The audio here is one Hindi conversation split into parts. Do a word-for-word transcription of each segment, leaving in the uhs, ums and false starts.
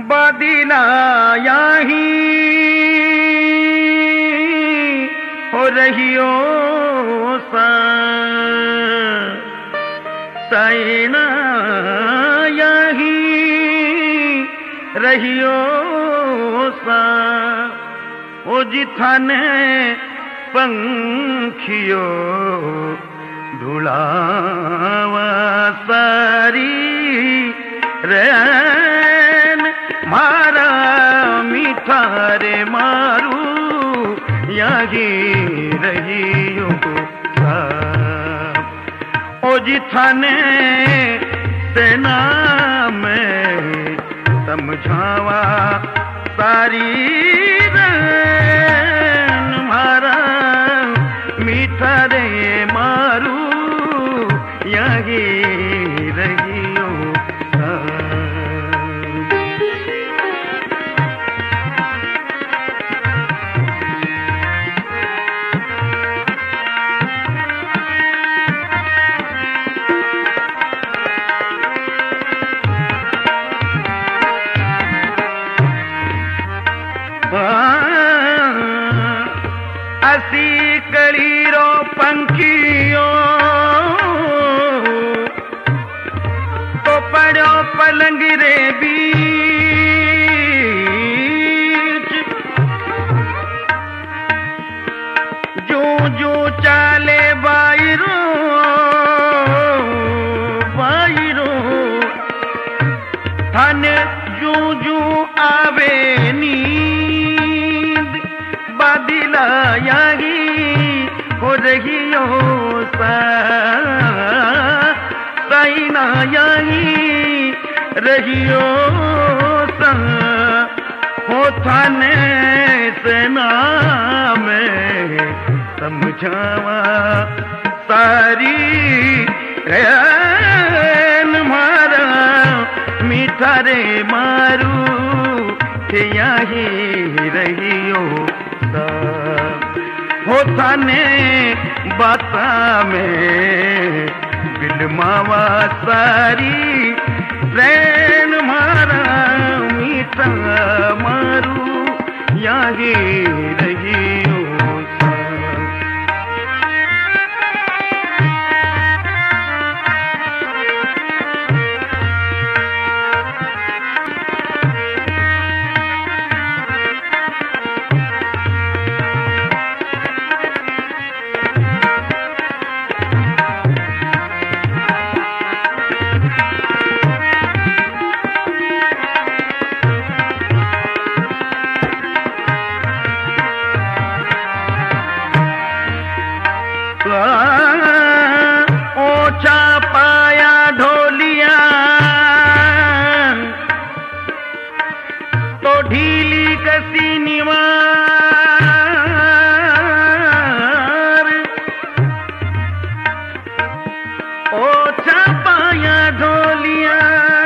बदिलाया ही हो रहियो सा सैना यही रहियो सा ओ जिथाने पंखियो धुलावा सारी रैन मारा मीठा रे मारू यही रहियो सा ओ जिथाने सेना में समझावा सारी रैन मारा मीठा रे मारू यही रहियो सा। असी कलीरो पंखियो तो पड़ो पलंग रे बीच जो जो चाले बायरो बायरो थाने जो जो आवे नींद बदिलाया ही हो रहियो सा सैना यही रहियो सा हो थाने सेना में समझावा सारी रैन मारा मीठा रे मारू यही रहियो सा हो थाने बाता में बिलमावा सारी रैन मारा मीठा मारू यही रहियो सा। ओछा पाया ढोलिया तो ढीली कसी निवार ओछा पाया ढोलिया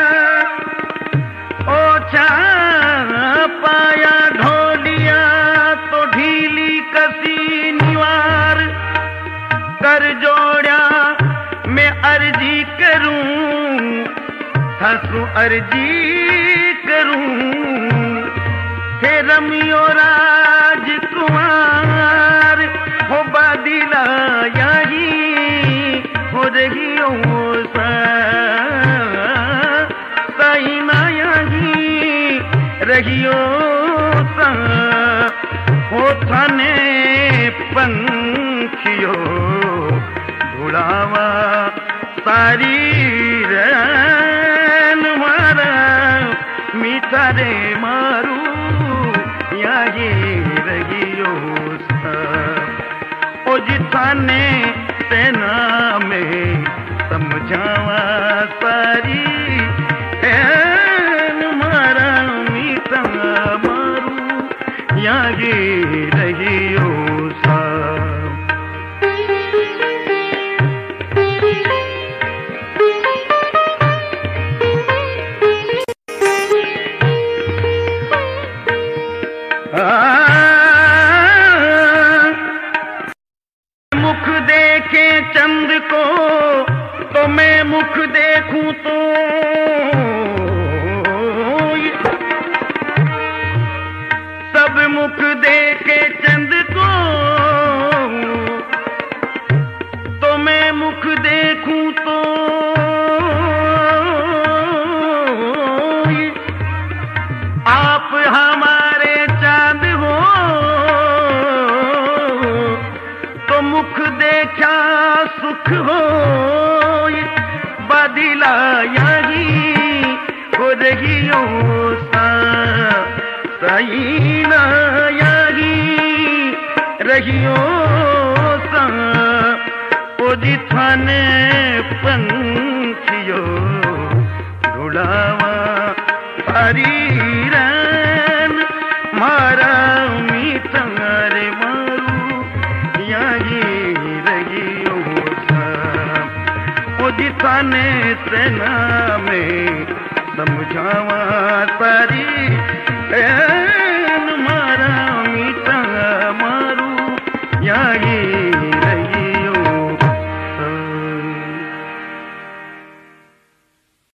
ओछा पाया ढोलिया तो ढीली कसी निवार कर जोड़ा मैं अर्जी करूं हंसू अर्जी करूं हे रमियो राजकुमार हो बदिला यही हो रहियो सा सैना यही रहियो सा हो थाने पंखियो धुलावा सारी रैन मारा मीठा रे मारू यही रहियो सा ओ जिथाने सेना में समझावा सारी रैन मारा मीठा मारू यही रहियो सा। मुख देखे चंद को तो मैं मुख देखूं तो आप हमारे चांद हो तो मुख देखा सुख हो बदिला यही हो रहियो सा सही ना यही रहियो सा ओजी थाने पंछियो ढुलावा हरीरन मारा मीठर मारू यही रहियो सा ओजी थाने सेना में समझावा तारी मारा मीठा मारू यही